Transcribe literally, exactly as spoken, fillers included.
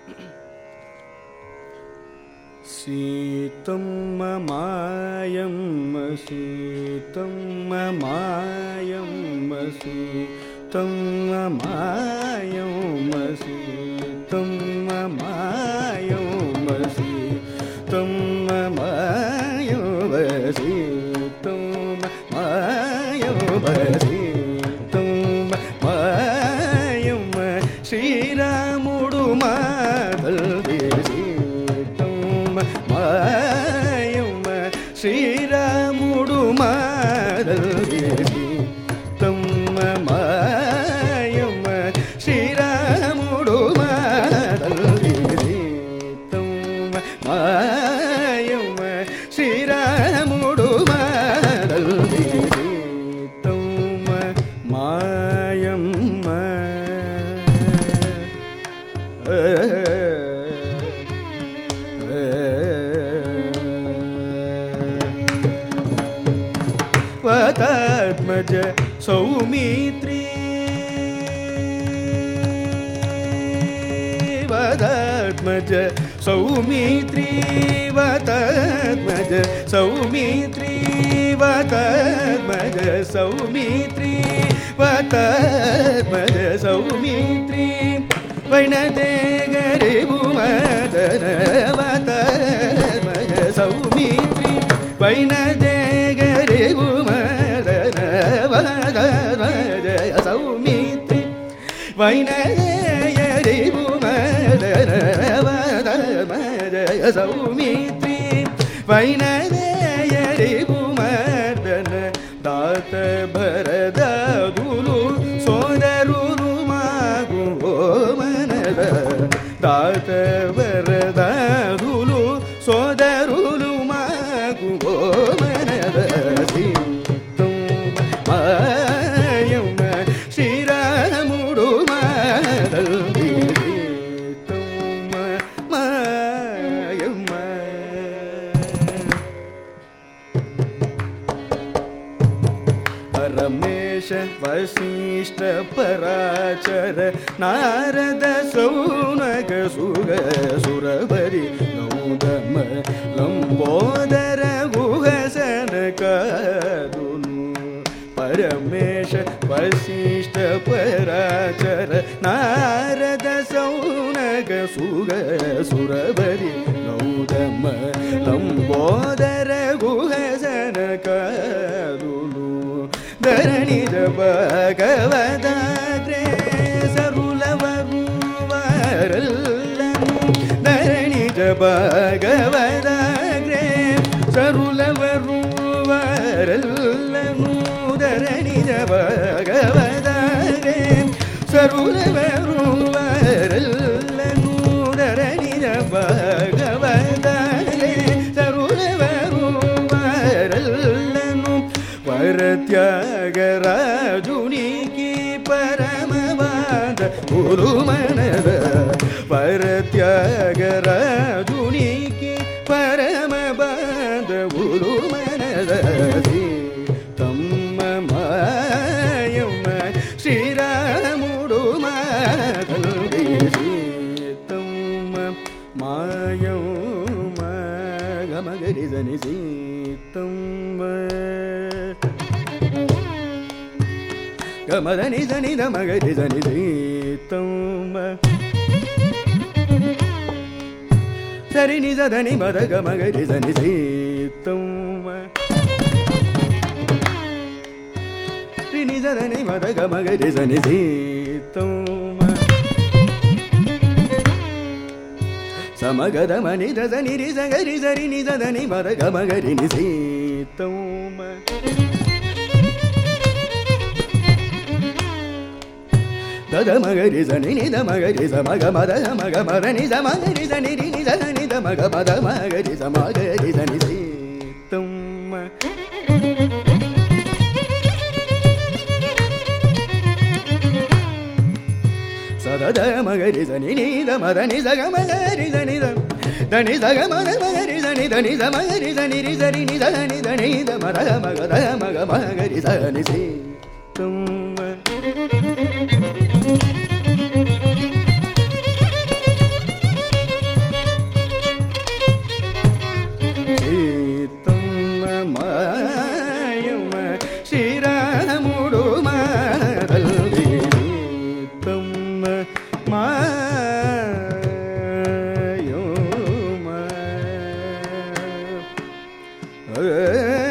சீதம் மாயம் சீதம் மாயம் சீதம் மாயம் சீதம் மாயம் சீதம் மாயம் சீதம் மாயம் சீதம் மாயம் ஸ்ரீராமுடு மாதல் மாயம் ஸ்ரீராமுடு மாதல் சீதம் மாயம் ஸ்ரீராமுடு மாதல் சீதம் மாயம் ஸ்ரீராமுடு மாதல் சீதம் மாயம் वदात्मज सौमित्री वदात्मज सौमित्री वदात्मज सौमित्री वदात्मज सौमित्री वदात्मज सौमित्री वैनदेगरे भूमदन वदात्मज सौमित्री वैनदेगरे भूमदन वदात्मज सौमित्री वैनदेगरे भूमदन वदात्मज सौमित्री वैनदेगरे भूमदन दात भरदादुलु सोदरुलु मागु मनद दात भरदादुलु सोदरुलु मागु मनद सीतं मायं श्रीरामुडु मादल सीतं मायं परमेश वसिष्ठ पराचर नारद सौनक सुग सुरवरि गौतम लंबोदर गुहसन कादुनु परमेश वसिष्ठ पराचर नारद सौनक सुग सुरवरि गौतम लंबोदर गुहसन कादुनु धरणि भगवदाग्रे सरुलवरु वरल्लनु धरणि भगवदाग्रे सरुलवरु वरल्लनु धरणि भगवदाग्रे सरुलवरु वरल्लनु धरणि भगवदाग्रे सरुलवरु वरल्लनु परत्यागराजुनिकी परमवाद गुरुमनद परत्यागराजुनिकी परमवाद गुरुमनद सीतं मायं श्रीरामुडु मादल सीतं मायं गमगरि जनि सीतं गमदनि जनि दमगरि जनि सीतं सरि नि जनि मद गमगरि जनि सीतं रि नि जनि मद गमगरि जनि सीतं समगदमनि दनि रि जगरि जरि नि जनि मद गमगरि नि सीतं दमगरि जनि नि दमगरि समग मद मग मद नि दमगरि जनि रि नि जनि दमग मद मगरि समगरि जनि सीतं सद मगरि जनि नि दमद नि जग मगरि जनि दनि जग मद मगरि जनि दनि दमगरि जनि रि जरि नि जनि दनि दमद मग मग मगरि जनि सीतं ஏ